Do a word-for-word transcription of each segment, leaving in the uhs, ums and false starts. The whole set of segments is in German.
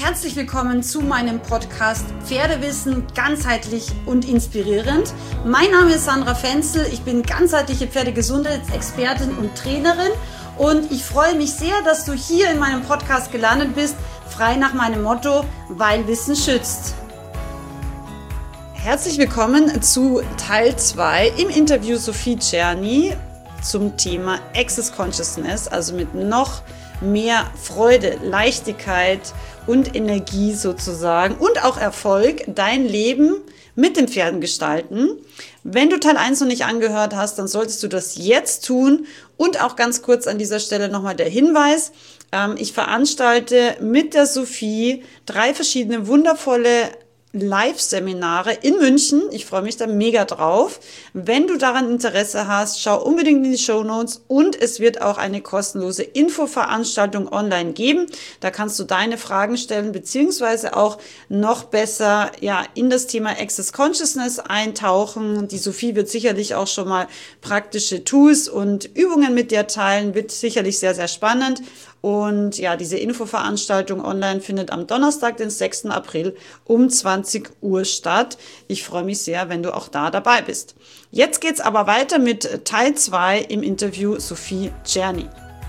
Herzlich willkommen zu meinem Podcast Pferdewissen ganzheitlich und inspirierend. Mein Name ist Sandra Fenzel, ich bin ganzheitliche Pferdegesundheitsexpertin und Trainerin und ich freue mich sehr, dass du hier in meinem Podcast gelandet bist, frei nach meinem Motto, weil Wissen schützt. Herzlich willkommen zu Teil zwei im Interview Sophie Czerny zum Thema Access Consciousness, also mit noch mehr Freude, Leichtigkeit und Energie sozusagen und auch Erfolg dein Leben mit den Pferden gestalten. Wenn du Teil eins noch nicht angehört hast, dann solltest du das jetzt tun. Und auch ganz kurz an dieser Stelle nochmal der Hinweis. Ich veranstalte mit der Sophie drei verschiedene wundervolle Live-Seminare in München. Ich freue mich da mega drauf. Wenn du daran Interesse hast, schau unbedingt in die Shownotes und es wird auch eine kostenlose Infoveranstaltung online geben. Da kannst du deine Fragen stellen, beziehungsweise auch noch besser ja in das Thema Access Consciousness eintauchen. Die Sophie wird sicherlich auch schon mal praktische Tools und Übungen mit dir teilen. Wird sicherlich sehr, sehr spannend. Und ja, diese Infoveranstaltung online findet am Donnerstag, den sechsten April um zwanzig Uhr statt. Ich freue mich sehr, wenn du auch da dabei bist. Jetzt geht's aber weiter mit Teil zwei im Interview Sophie Czerny.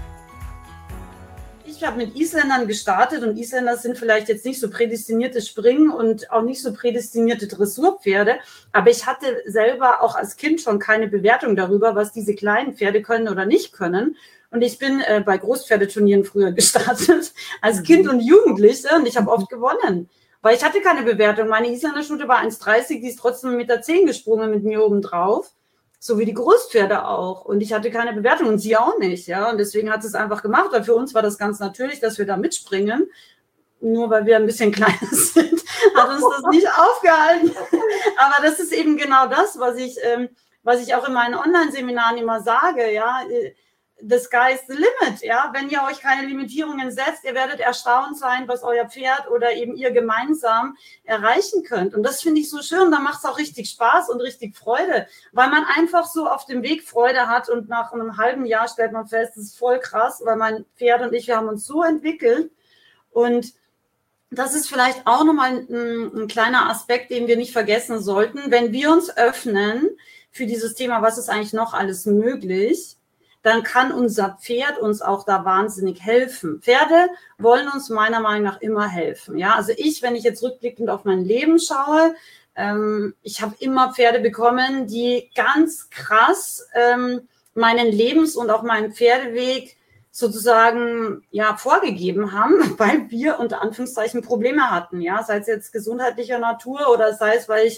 Ich habe mit Isländern gestartet und Isländer sind vielleicht jetzt nicht so prädestinierte Springen und auch nicht so prädestinierte Dressurpferde, aber ich hatte selber auch als Kind schon keine Bewertung darüber, was diese kleinen Pferde können oder nicht können. Und ich bin äh, bei Großpferdeturnieren früher gestartet, als Kind und Jugendliche, und ich habe oft gewonnen, weil ich hatte keine Bewertung. Meine Isländerstute war eins dreißig, die ist trotzdem mit der zehn gesprungen mit mir oben drauf, so wie die Großpferde auch. Und ich hatte keine Bewertung und sie auch nicht, ja. Und deswegen hat sie es einfach gemacht, weil für uns war das ganz natürlich, dass wir da mitspringen. Nur weil wir ein bisschen kleiner sind, hat uns das nicht aufgehalten. Aber das ist eben genau das, was ich, ähm, was ich auch in meinen Online-Seminaren immer sage, ja. The sky is the limit, ja. Wenn ihr euch keine Limitierungen setzt, ihr werdet erstaunt sein, was euer Pferd oder eben ihr gemeinsam erreichen könnt. Und das finde ich so schön. Da macht es auch richtig Spaß und richtig Freude, weil man einfach so auf dem Weg Freude hat und nach einem halben Jahr stellt man fest, das ist voll krass, weil mein Pferd und ich, wir haben uns so entwickelt. Und das ist vielleicht auch nochmal ein, ein kleiner Aspekt, den wir nicht vergessen sollten. Wenn wir uns öffnen für dieses Thema, was ist eigentlich noch alles möglich, dann kann unser Pferd uns auch da wahnsinnig helfen. Pferde wollen uns meiner Meinung nach immer helfen. Ja, also ich, wenn ich jetzt rückblickend auf mein Leben schaue, ähm, ich habe immer Pferde bekommen, die ganz krass ähm, meinen Lebens- und auch meinen Pferdeweg sozusagen ja vorgegeben haben, weil wir unter Anführungszeichen Probleme hatten. Ja, sei es jetzt gesundheitlicher Natur oder sei es, weil ich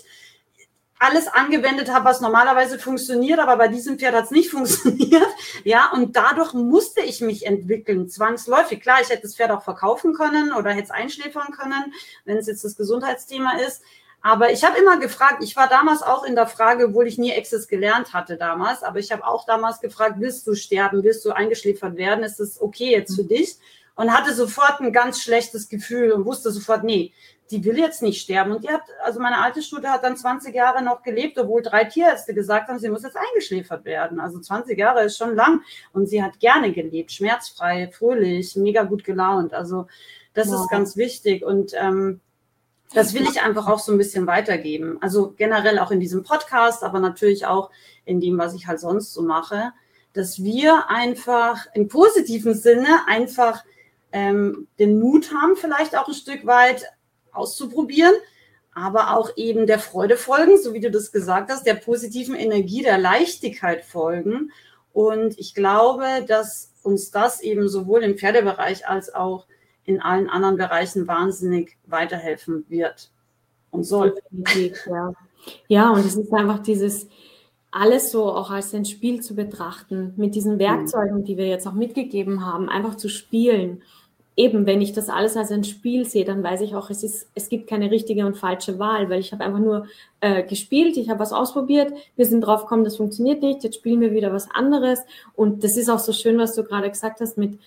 alles angewendet habe, was normalerweise funktioniert, aber bei diesem Pferd hat es nicht funktioniert. Ja, und dadurch musste ich mich entwickeln, zwangsläufig. Klar, ich hätte das Pferd auch verkaufen können oder hätte es einschläfern können, wenn es jetzt das Gesundheitsthema ist. Aber ich habe immer gefragt, ich war damals auch in der Frage, obwohl ich nie Access gelernt hatte damals, aber ich habe auch damals gefragt, willst du sterben, willst du eingeschläfert werden, ist das okay jetzt für dich? Und hatte sofort ein ganz schlechtes Gefühl und wusste sofort, nee, die will jetzt nicht sterben. Und die hat, also meine alte Stute hat dann zwanzig Jahre noch gelebt, obwohl drei Tierärzte gesagt haben, sie muss jetzt eingeschläfert werden. Also zwanzig Jahre ist schon lang. Und sie hat gerne gelebt, schmerzfrei, fröhlich, mega gut gelaunt. Also das ja. ist ganz wichtig. Und ähm, das will ich einfach auch so ein bisschen weitergeben. Also generell auch in diesem Podcast, aber natürlich auch in dem, was ich halt sonst so mache, dass wir einfach im positiven Sinne einfach ähm, den Mut haben, vielleicht auch ein Stück weit auszuprobieren, aber auch eben der Freude folgen, so wie du das gesagt hast, der positiven Energie, der Leichtigkeit folgen. Und ich glaube, dass uns das eben sowohl im Pferdebereich als auch in allen anderen Bereichen wahnsinnig weiterhelfen wird und soll. Ja, ja, und es ist einfach dieses alles so auch als ein Spiel zu betrachten, mit diesen Werkzeugen, die wir jetzt auch mitgegeben haben, einfach zu spielen. Eben, wenn ich das alles als ein Spiel sehe, dann weiß ich auch, es ist, es gibt keine richtige und falsche Wahl, weil ich habe einfach nur äh, gespielt, ich habe was ausprobiert, wir sind drauf gekommen, das funktioniert nicht, jetzt spielen wir wieder was anderes. Und das ist auch so schön, was du gerade gesagt hast, mit,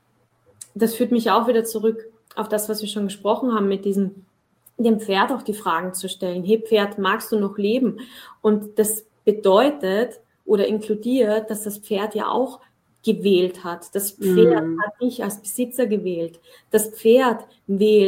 das führt mich auch wieder zurück auf das, was wir schon gesprochen haben, mit diesem, dem Pferd auch die Fragen zu stellen. Hey Pferd, magst du noch leben? Und das bedeutet oder inkludiert, dass das Pferd ja auch gewählt hat. Das Pferd mm. hat dich als Besitzer gewählt. Das Pferd wählt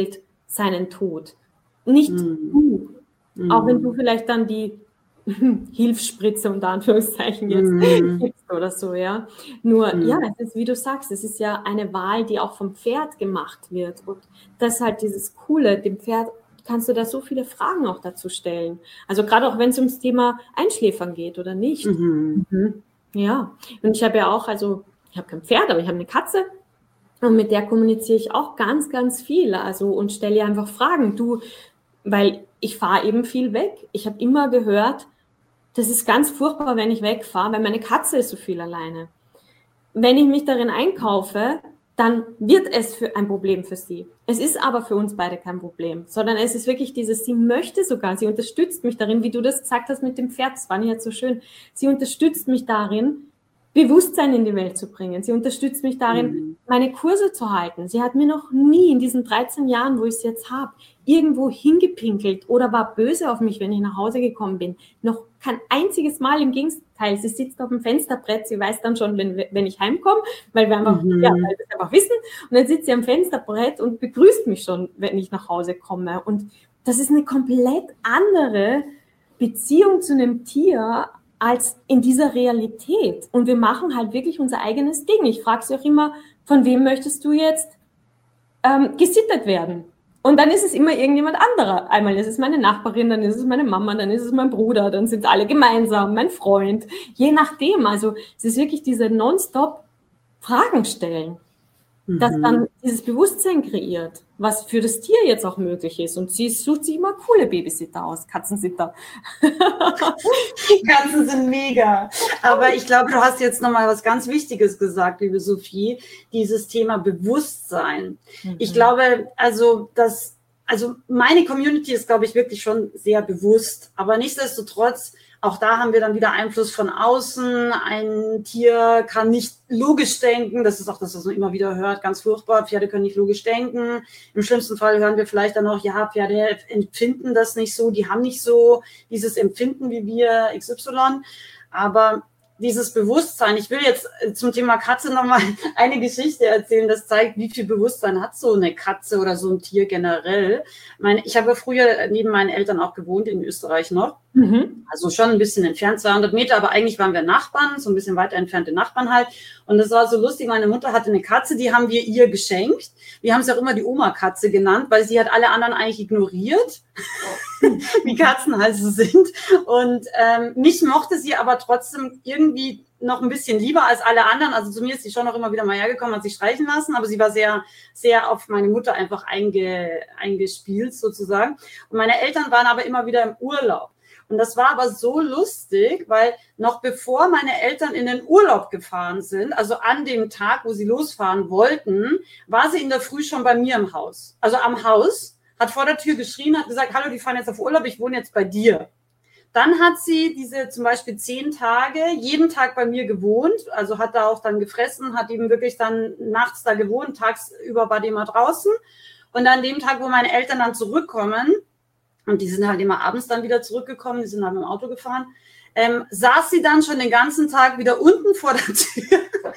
seinen Tod. Nicht Mhm. du. Mhm. Auch wenn du vielleicht dann die Hilfsspritze unter Anführungszeichen jetzt Mhm. gibst oder so, ja. Nur, Mhm. ja, es ist, wie du sagst, es ist ja eine Wahl, die auch vom Pferd gemacht wird. Und das ist halt dieses Coole, dem Pferd kannst du da so viele Fragen auch dazu stellen. Also gerade auch, wenn es ums Thema Einschläfern geht oder nicht. Mhm. Mhm. Ja, und ich habe ja auch, also ich habe kein Pferd, aber ich habe eine Katze und mit der kommuniziere ich auch ganz, ganz viel. Also und stelle ihr einfach Fragen. Du, weil ich fahre eben viel weg. Ich habe immer gehört, das ist ganz furchtbar, wenn ich wegfahre, weil meine Katze ist so viel alleine. Wenn ich mich darin einkaufe, dann wird es für ein Problem für sie. Es ist aber für uns beide kein Problem, sondern es ist wirklich dieses, sie möchte sogar, sie unterstützt mich darin, wie du das gesagt hast mit dem Pferd, das war nicht jetzt so schön. Sie unterstützt mich darin, Bewusstsein in die Welt zu bringen. Sie unterstützt mich darin, Mhm. meine Kurse zu halten. Sie hat mir noch nie in diesen dreizehn Jahren, wo ich es jetzt habe, irgendwo hingepinkelt oder war böse auf mich, wenn ich nach Hause gekommen bin. Noch kein einziges Mal, im Gegenteil. Sie sitzt auf dem Fensterbrett, sie weiß dann schon, wenn, wenn ich heimkomme, weil wir einfach, Mhm. ja, weil wir es einfach wissen. Und dann sitzt sie am Fensterbrett und begrüßt mich schon, wenn ich nach Hause komme. Und das ist eine komplett andere Beziehung zu einem Tier als in dieser Realität. Und wir machen halt wirklich unser eigenes Ding. Ich frage sie auch immer, von wem möchtest du jetzt ähm, gesittet werden? Und dann ist es immer irgendjemand anderer. Einmal ist es meine Nachbarin, dann ist es meine Mama, dann ist es mein Bruder, dann sind es alle gemeinsam, mein Freund. Je nachdem. Also es ist wirklich diese nonstop Fragen stellen, das dann dieses Bewusstsein kreiert, was für das Tier jetzt auch möglich ist. Und sie sucht sich immer coole Babysitter aus, Katzensitter. Katzen sind mega. Aber ich glaube, du hast jetzt nochmal was ganz Wichtiges gesagt, liebe Sophie, dieses Thema Bewusstsein. Mhm. Ich glaube, also das, also meine Community ist, glaube ich, wirklich schon sehr bewusst. Aber nichtsdestotrotz, auch da haben wir dann wieder Einfluss von außen. Ein Tier kann nicht logisch denken. Das ist auch das, was man immer wieder hört. Ganz furchtbar. Pferde können nicht logisch denken. Im schlimmsten Fall hören wir vielleicht dann noch, ja, Pferde empfinden das nicht so. Die haben nicht so dieses Empfinden wie wir X Y. Aber dieses Bewusstsein, ich will jetzt zum Thema Katze nochmal eine Geschichte erzählen, das zeigt, wie viel Bewusstsein hat so eine Katze oder so ein Tier generell. Ich meine, ich habe früher neben meinen Eltern auch gewohnt in Österreich noch. Mhm. Also schon ein bisschen entfernt, zweihundert Meter, aber eigentlich waren wir Nachbarn, so ein bisschen weiter entfernte Nachbarn halt. Und das war so lustig, meine Mutter hatte eine Katze, die haben wir ihr geschenkt. Wir haben es auch immer die Oma-Katze genannt, weil sie hat alle anderen eigentlich ignoriert, wie Katzen halt so sind. Und ähm, mich mochte sie aber trotzdem irgendwie noch ein bisschen lieber als alle anderen. Also zu mir ist sie schon noch immer wieder mal hergekommen, hat sich streichen lassen, aber sie war sehr, sehr auf meine Mutter einfach einge, eingespielt sozusagen. Und meine Eltern waren aber immer wieder im Urlaub. Und das war aber so lustig, weil noch bevor meine Eltern in den Urlaub gefahren sind, also an dem Tag, wo sie losfahren wollten, war sie in der Früh schon bei mir im Haus. Also am Haus, hat vor der Tür geschrien, hat gesagt, hallo, die fahren jetzt auf Urlaub, ich wohne jetzt bei dir. Dann hat sie diese zum Beispiel zehn Tage jeden Tag bei mir gewohnt, also hat da auch dann gefressen, hat eben wirklich dann nachts da gewohnt, tagsüber war die immer draußen. Und an dem Tag, wo meine Eltern dann zurückkommen, und die sind halt immer abends dann wieder zurückgekommen, die sind halt mit dem Auto gefahren, ähm, saß sie dann schon den ganzen Tag wieder unten vor der Tür,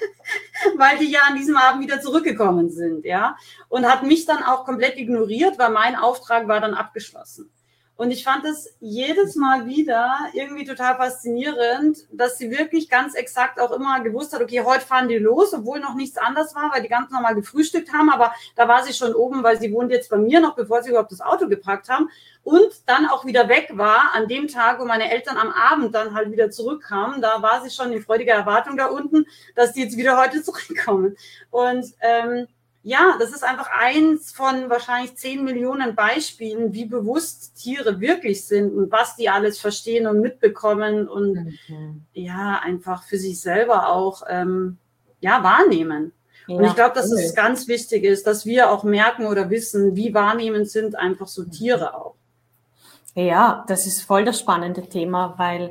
weil die ja an diesem Abend wieder zurückgekommen sind, ja, und hat mich dann auch komplett ignoriert, weil mein Auftrag war dann abgeschlossen. Und ich fand es jedes Mal wieder irgendwie total faszinierend, dass sie wirklich ganz exakt auch immer gewusst hat, okay, heute fahren die los, obwohl noch nichts anders war, weil die ganz normal gefrühstückt haben, aber da war sie schon oben, weil sie wohnt jetzt bei mir noch, bevor sie überhaupt das Auto gepackt haben und dann auch wieder weg war an dem Tag, wo meine Eltern am Abend dann halt wieder zurückkamen. Da war sie schon in freudiger Erwartung da unten, dass die jetzt wieder heute zurückkommen. Und ähm, ja, das ist einfach eins von wahrscheinlich zehn Millionen Beispielen, wie bewusst Tiere wirklich sind und was die alles verstehen und mitbekommen und mhm. ja, einfach für sich selber auch ähm, ja, wahrnehmen. Ja, und ich glaube, dass es ganz wichtig ist, dass wir auch merken oder wissen, wie wahrnehmend sind einfach so Tiere auch. Ja, das ist voll das spannende Thema, weil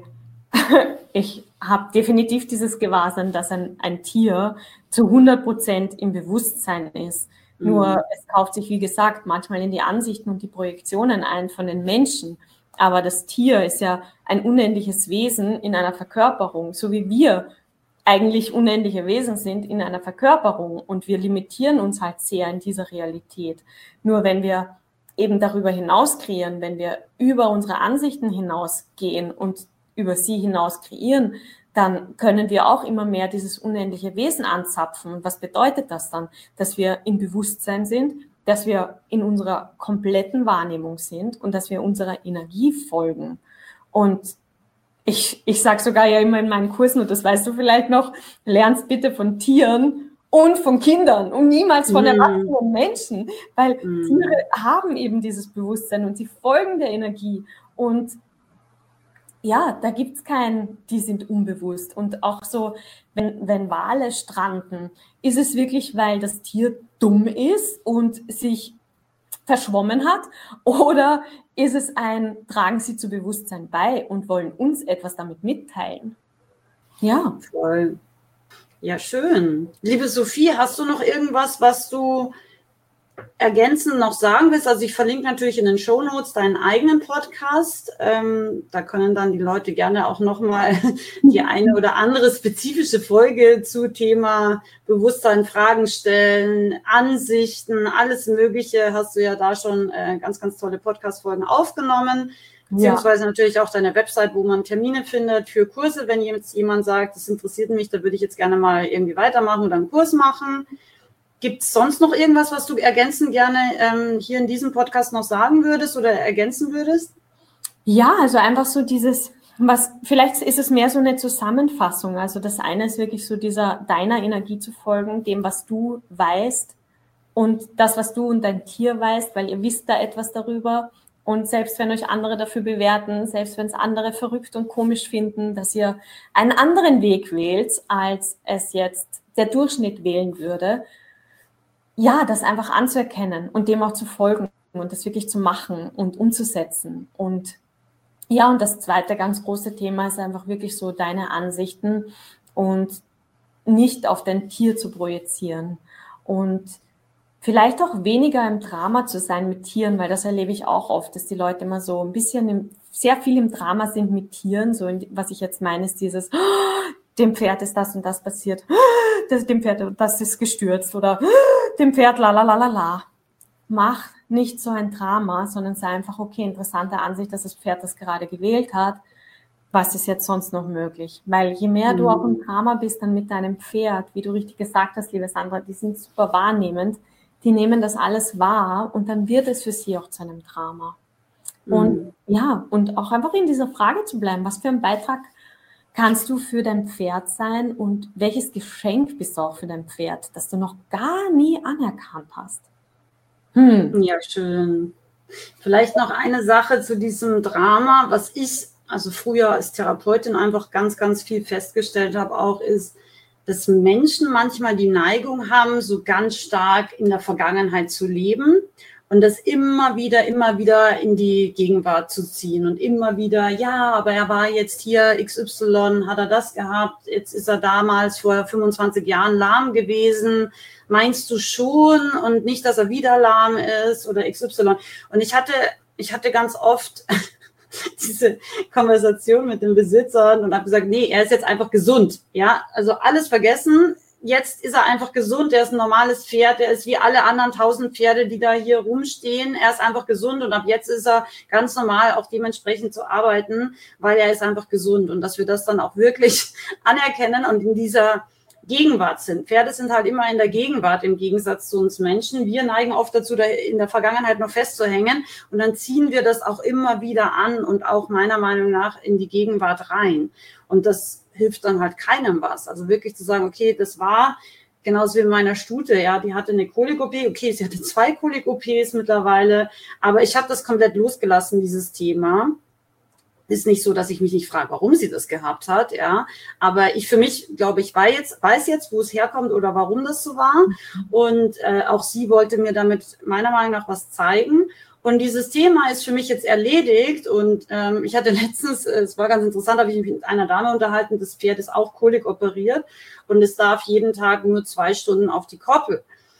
ich habe definitiv dieses Gewahrsein, dass ein, ein Tier zu hundert Prozent im Bewusstsein ist. Mhm. Nur es kauft sich, wie gesagt, manchmal in die Ansichten und die Projektionen ein von den Menschen. Aber das Tier ist ja ein unendliches Wesen in einer Verkörperung, so wie wir eigentlich unendliche Wesen sind in einer Verkörperung. Und wir limitieren uns halt sehr in dieser Realität. Nur wenn wir eben darüber hinaus kreieren, wenn wir über unsere Ansichten hinausgehen und über sie hinaus kreieren, dann können wir auch immer mehr dieses unendliche Wesen anzapfen. Und was bedeutet das dann? Dass wir im Bewusstsein sind, dass wir in unserer kompletten Wahrnehmung sind und dass wir unserer Energie folgen. Und ich, ich sage sogar ja immer in meinen Kursen, und das weißt du vielleicht noch, lernst bitte von Tieren und von Kindern und niemals von erwachsenen Menschen, weil mm. Tiere haben eben dieses Bewusstsein und sie folgen der Energie. Und ja, da gibt's keinen, die sind unbewusst. Und auch so, wenn, wenn Wale stranden, ist es wirklich, weil das Tier dumm ist und sich verschwommen hat? Oder ist es ein, tragen sie zu Bewusstsein bei und wollen uns etwas damit mitteilen? Ja. Voll. Ja, schön. Liebe Sophie, hast du noch irgendwas, was du ergänzend noch sagen willst? Also ich verlinke natürlich in den Shownotes deinen eigenen Podcast. Ähm, da können dann die Leute gerne auch nochmal die eine oder andere spezifische Folge zu Thema Bewusstsein, Fragen stellen, Ansichten, alles Mögliche. Hast du ja da schon äh, ganz, ganz tolle Podcast-Folgen aufgenommen. Beziehungsweise ja. natürlich auch deine Website, wo man Termine findet für Kurse. Wenn jetzt jemand sagt, das interessiert mich, da würde ich jetzt gerne mal irgendwie weitermachen oder einen Kurs machen. Gibt es sonst noch irgendwas, was du ergänzend gerne ähm, hier in diesem Podcast noch sagen würdest oder ergänzen würdest? Ja, also einfach so dieses, was vielleicht ist es mehr so eine Zusammenfassung. Also das eine ist wirklich so dieser deiner Energie zu folgen, dem, was du weißt und das, was du und dein Tier weißt, weil ihr wisst da etwas darüber. Und selbst wenn euch andere dafür bewerten, selbst wenn es andere verrückt und komisch finden, dass ihr einen anderen Weg wählt, als es jetzt der Durchschnitt wählen würde, ja, das einfach anzuerkennen und dem auch zu folgen und das wirklich zu machen und umzusetzen. Und ja, und das zweite ganz große Thema ist einfach wirklich so deine Ansichten und nicht auf dein Tier zu projizieren und vielleicht auch weniger im Drama zu sein mit Tieren, weil das erlebe ich auch oft, dass die Leute immer so ein bisschen, im, sehr viel im Drama sind mit Tieren. So, in, was ich jetzt meine, ist dieses, oh, dem Pferd ist das und das passiert, oh, das, dem Pferd das ist gestürzt oder oh, dem Pferd la la la la la. Mach nicht so ein Drama, sondern sei einfach, okay, interessante Ansicht, dass das Pferd das gerade gewählt hat. Was ist jetzt sonst noch möglich? Weil je mehr mhm. du auch im Drama bist dann mit deinem Pferd, wie du richtig gesagt hast, liebe Sandra, die sind super wahrnehmend, die nehmen das alles wahr und dann wird es für sie auch zu einem Drama. Mhm. Und ja, und auch einfach in dieser Frage zu bleiben, was für ein Beitrag kannst du für dein Pferd sein und welches Geschenk bist du auch für dein Pferd, das du noch gar nie anerkannt hast? Hm. Ja, schön. Vielleicht noch eine Sache zu diesem Drama, was ich also früher als Therapeutin einfach ganz, ganz viel festgestellt habe auch, ist, dass Menschen manchmal die Neigung haben, so ganz stark in der Vergangenheit zu leben und das immer wieder, immer wieder in die Gegenwart zu ziehen und immer wieder, ja, aber er war jetzt hier X Y, hat er das gehabt, jetzt ist er damals vor fünfundzwanzig Jahren lahm gewesen, meinst du schon und nicht, dass er wieder lahm ist oder X Y. Und ich hatte, ich hatte ganz oft diese Konversation mit den Besitzern und habe gesagt, nee, er ist jetzt einfach gesund. Ja, also alles vergessen. Jetzt ist er einfach gesund. Er ist ein normales Pferd. Er ist wie alle anderen tausend Pferde, die da hier rumstehen. Er ist einfach gesund und ab jetzt ist er ganz normal, auch dementsprechend zu arbeiten, weil er ist einfach gesund und dass wir das dann auch wirklich anerkennen und in dieser Gegenwart sind. Pferde sind halt immer in der Gegenwart im Gegensatz zu uns Menschen. Wir neigen oft dazu, da in der Vergangenheit noch festzuhängen und dann ziehen wir das auch immer wieder an und auch meiner Meinung nach in die Gegenwart rein. Und das hilft dann halt keinem was. Also wirklich zu sagen, okay, das war genauso wie in meiner Stute, ja, die hatte eine Kolik-O P, okay, sie hatte zwei Kolik-O Ps mittlerweile, aber ich habe das komplett losgelassen, dieses Thema. Ist nicht so, dass ich mich nicht frage, warum sie das gehabt hat, ja. Aber ich für mich, glaube ich, weiß jetzt, weiß jetzt, wo es herkommt oder warum das so war. Und äh, auch sie wollte mir damit meiner Meinung nach was zeigen. Und dieses Thema ist für mich jetzt erledigt. Und ähm, ich hatte letztens, äh, es war ganz interessant, habe ich mich mit einer Dame unterhalten, das Pferd ist auch Kolik operiert und es darf jeden Tag nur zwei Stunden auf die Koppel.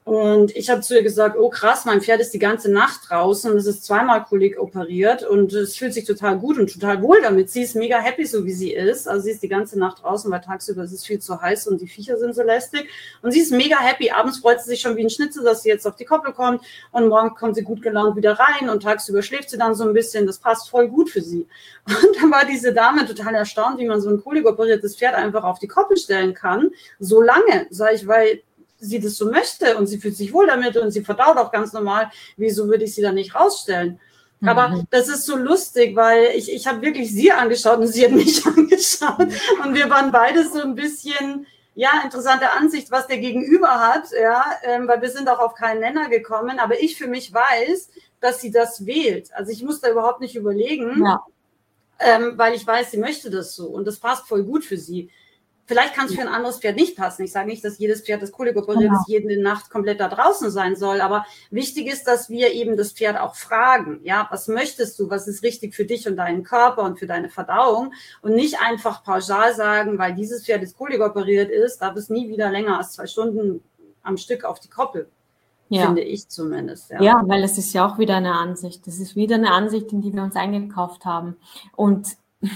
Und ich habe zu ihr gesagt, oh krass, mein Pferd ist die ganze Nacht draußen und es ist zweimal Kolik operiert und es fühlt sich total gut und total wohl damit. Sie ist mega happy, so wie sie ist. Also sie ist die ganze Nacht draußen, weil tagsüber ist es viel zu heiß und die Viecher sind so lästig. Und sie ist mega happy. Abends freut sie sich schon wie ein Schnitzel, dass sie jetzt auf die Koppel kommt und morgen kommt sie gut gelaunt wieder rein und tagsüber schläft sie dann so ein bisschen. Das passt voll gut für sie. Und dann war diese Dame total erstaunt, wie man so ein Kolik operiertes Pferd einfach auf die Koppel stellen kann. So lange, sage ich, weil sie das so möchte und sie fühlt sich wohl damit und sie verdaut auch ganz normal, wieso würde ich sie dann nicht rausstellen? Mhm. Aber das ist so lustig, weil ich, ich habe wirklich sie angeschaut und sie hat mich angeschaut und wir waren beide so ein bisschen, ja, interessante Ansicht, was der Gegenüber hat, ja, ähm, weil wir sind auch auf keinen Nenner gekommen, aber ich für mich weiß, dass sie das wählt. Also ich muss da überhaupt nicht überlegen, ja. ähm, weil ich weiß, sie möchte das so und das passt voll gut für sie. Vielleicht kann es für ein anderes Pferd nicht passen. Ich sage nicht, dass jedes Pferd, das Kolik operiert ist, jede Nacht komplett da draußen sein soll. Aber wichtig ist, dass wir eben das Pferd auch fragen. Ja, was möchtest du? Was ist richtig für dich und deinen Körper und für deine Verdauung? Und nicht einfach pauschal sagen, weil dieses Pferd das Kolik operiert ist, darf es nie wieder länger als zwei Stunden am Stück auf die Koppel. Ja. Finde ich zumindest. Ja. ja, weil es ist ja auch wieder eine Ansicht. Das ist wieder eine Ansicht, in die wir uns eingekauft haben. Und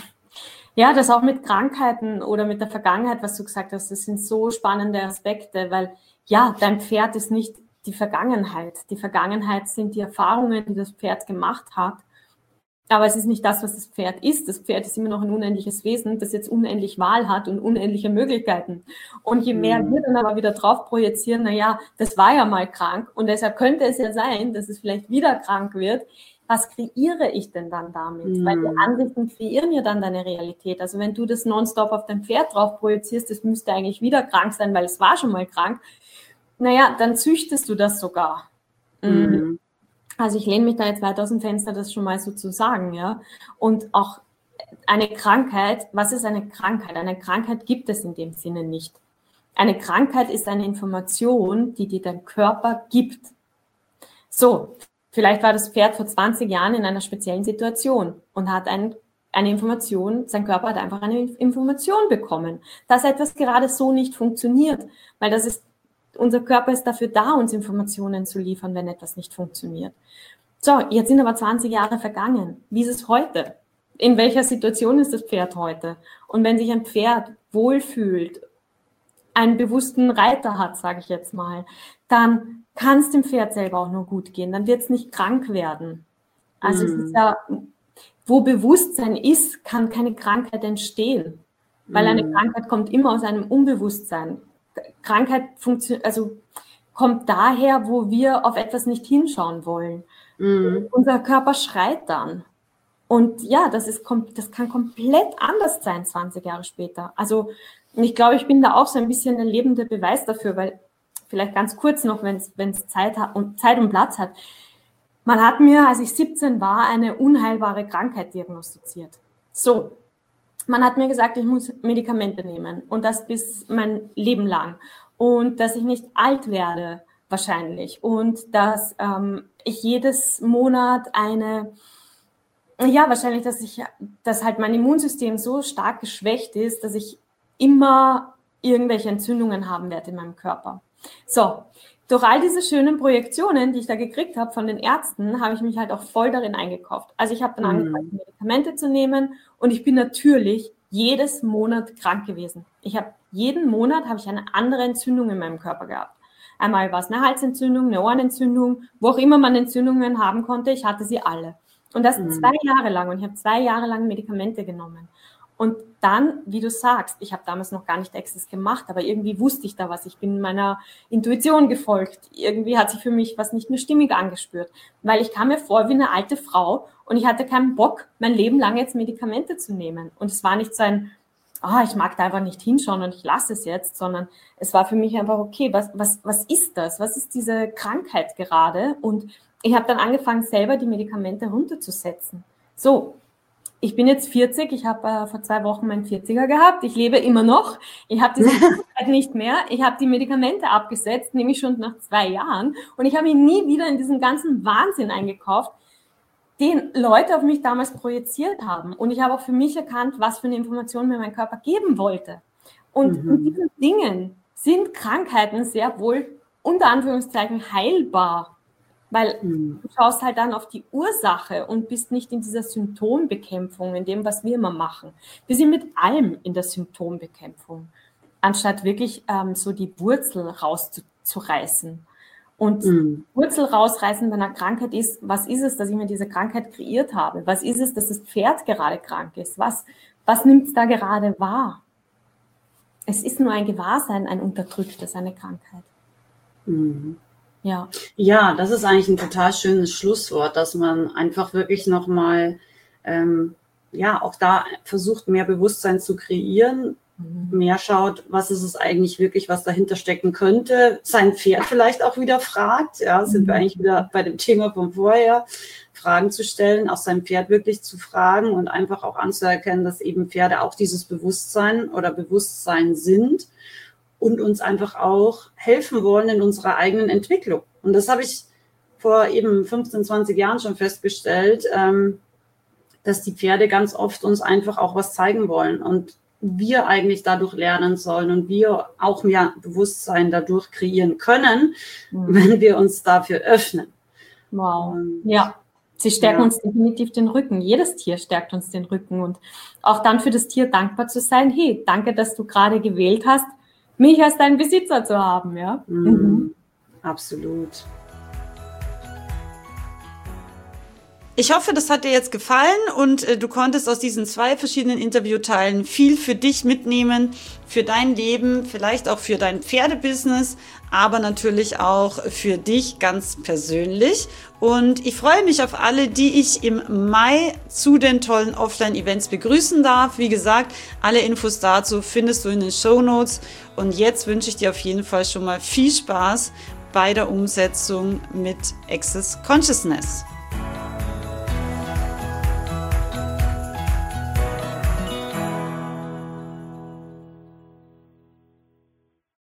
ja, das auch mit Krankheiten oder mit der Vergangenheit, was du gesagt hast, das sind so spannende Aspekte, weil ja, dein Pferd ist nicht die Vergangenheit. Die Vergangenheit sind die Erfahrungen, die das Pferd gemacht hat. Aber es ist nicht das, was das Pferd ist. Das Pferd ist immer noch ein unendliches Wesen, das jetzt unendlich Wahl hat und unendliche Möglichkeiten. Und je mehr wir dann aber wieder drauf projizieren, na ja, das war ja mal krank und deshalb könnte es ja sein, dass es vielleicht wieder krank wird. Was kreiere ich denn dann damit? Mhm. Weil die Ansichten kreieren ja dann deine Realität. Also wenn du das nonstop auf dein Pferd drauf projizierst, das müsste eigentlich wieder krank sein, weil es war schon mal krank. Naja, dann züchtest du das sogar. Mhm. Also ich lehne mich da jetzt weit aus dem Fenster, das schon mal so zu sagen, ja. Und auch eine Krankheit, was ist eine Krankheit? Eine Krankheit gibt es in dem Sinne nicht. Eine Krankheit ist eine Information, die dir dein Körper gibt. So. Vielleicht war das Pferd vor zwanzig Jahren in einer speziellen Situation und hat ein, eine Information, sein Körper hat einfach eine Information bekommen, dass etwas gerade so nicht funktioniert, weil das ist, unser Körper ist dafür da, uns Informationen zu liefern, wenn etwas nicht funktioniert. So, jetzt sind aber zwanzig Jahre vergangen. Wie ist es heute? In welcher Situation ist das Pferd heute? Und wenn sich ein Pferd wohlfühlt, einen bewussten Reiter hat, sage ich jetzt mal, dann kann es dem Pferd selber auch nur gut gehen. Dann wird es nicht krank werden. Also mm. es ist ja, wo Bewusstsein ist, kann keine Krankheit entstehen. Weil mm. eine Krankheit kommt immer aus einem Unbewusstsein. Krankheit funktioniert, also kommt daher, wo wir auf etwas nicht hinschauen wollen. Mm. Unser Körper schreit dann. Und ja, das ist, das kann komplett anders sein, zwanzig Jahre später. Also, ich glaube, ich bin da auch so ein bisschen der lebende Beweis dafür, weil vielleicht ganz kurz noch, wenn es Zeit hat und Zeit und Platz hat. Man hat mir, als ich siebzehn war, eine unheilbare Krankheit diagnostiziert. So, man hat mir gesagt, ich muss Medikamente nehmen und das bis mein Leben lang und dass ich nicht alt werde wahrscheinlich und dass ähm, ich jedes Monat eine Ja, wahrscheinlich, dass ich, dass halt mein Immunsystem so stark geschwächt ist, dass ich immer irgendwelche Entzündungen haben werde in meinem Körper. So, durch all diese schönen Projektionen, die ich da gekriegt habe von den Ärzten, habe ich mich halt auch voll darin eingekauft. Also ich habe dann angefangen, mhm. Medikamente zu nehmen und ich bin natürlich jedes Monat krank gewesen. Ich habe jeden Monat habe ich eine andere Entzündung in meinem Körper gehabt. Einmal war es eine Halsentzündung, eine Ohrenentzündung, wo auch immer man Entzündungen haben konnte, ich hatte sie alle. Und das mhm. zwei Jahre lang. Und ich habe zwei Jahre lang Medikamente genommen. Und dann, wie du sagst, ich habe damals noch gar nicht Access gemacht, aber irgendwie wusste ich da was. Ich bin meiner Intuition gefolgt. Irgendwie hat sich für mich was nicht mehr stimmig angespürt. Weil ich kam mir vor wie eine alte Frau und ich hatte keinen Bock, mein Leben lang jetzt Medikamente zu nehmen. Und es war nicht so ein, ah, oh, ich mag da einfach nicht hinschauen und ich lasse es jetzt, sondern es war für mich einfach, okay, was, was, was ist das? Was ist diese Krankheit gerade? Und ich habe dann angefangen, selber die Medikamente runterzusetzen. So, ich bin jetzt vierzig, ich habe äh, vor zwei Wochen meinen vierziger gehabt, ich lebe immer noch, ich habe diese Krankheit nicht mehr, ich habe die Medikamente abgesetzt, nämlich schon nach zwei Jahren und ich habe mich nie wieder in diesen ganzen Wahnsinn eingekauft, den Leute auf mich damals projiziert haben. Und ich habe auch für mich erkannt, was für eine Information mir mein Körper geben wollte. Und mhm. in diesen Dingen sind Krankheiten sehr wohl unter Anführungszeichen heilbar, weil mhm. du schaust halt dann auf die Ursache und bist nicht in dieser Symptombekämpfung, in dem, was wir immer machen. Wir sind mit allem in der Symptombekämpfung, anstatt wirklich ähm, so die Wurzel rauszureißen. Und mhm. Wurzel rausreißen bei einer Krankheit ist, was ist es, dass ich mir diese Krankheit kreiert habe? Was ist es, dass das Pferd gerade krank ist? Was, was nimmt es da gerade wahr? Es ist nur ein Gewahrsein, ein unterdrücktes, eine Krankheit. Mhm. Ja. Ja, das ist eigentlich ein total schönes Schlusswort, dass man einfach wirklich nochmal, ähm, ja, auch da versucht, mehr Bewusstsein zu kreieren, mhm. mehr schaut, was ist es eigentlich wirklich, was dahinter stecken könnte, sein Pferd vielleicht auch wieder fragt, ja, sind mhm. wir eigentlich wieder bei dem Thema von vorher, Fragen zu stellen, auch sein Pferd wirklich zu fragen und einfach auch anzuerkennen, dass eben Pferde auch dieses Bewusstsein oder Bewusstsein sind und uns einfach auch helfen wollen in unserer eigenen Entwicklung. Und das habe ich vor eben fünfzehn, zwanzig Jahren schon festgestellt, ähm, dass die Pferde ganz oft uns einfach auch was zeigen wollen und wir eigentlich dadurch lernen sollen und wir auch mehr Bewusstsein dadurch kreieren können, mhm. wenn wir uns dafür öffnen. Wow, und, ja. Sie stärken ja. uns definitiv den Rücken. Jedes Tier stärkt uns den Rücken. Und auch dann für das Tier dankbar zu sein, hey, danke, dass du gerade gewählt hast, mich als deinen Besitzer zu haben. Ja? Mhm. Mhm. Absolut. Ich hoffe, das hat dir jetzt gefallen und äh, du konntest aus diesen zwei verschiedenen Interviewteilen viel für dich mitnehmen, für dein Leben, vielleicht auch für dein Pferdebusiness, aber natürlich auch für dich ganz persönlich. Und ich freue mich auf alle, die ich im Mai zu den tollen Offline-Events begrüßen darf. Wie gesagt, alle Infos dazu findest du in den Shownotes. Und jetzt wünsche ich dir auf jeden Fall schon mal viel Spaß bei der Umsetzung mit Access Consciousness.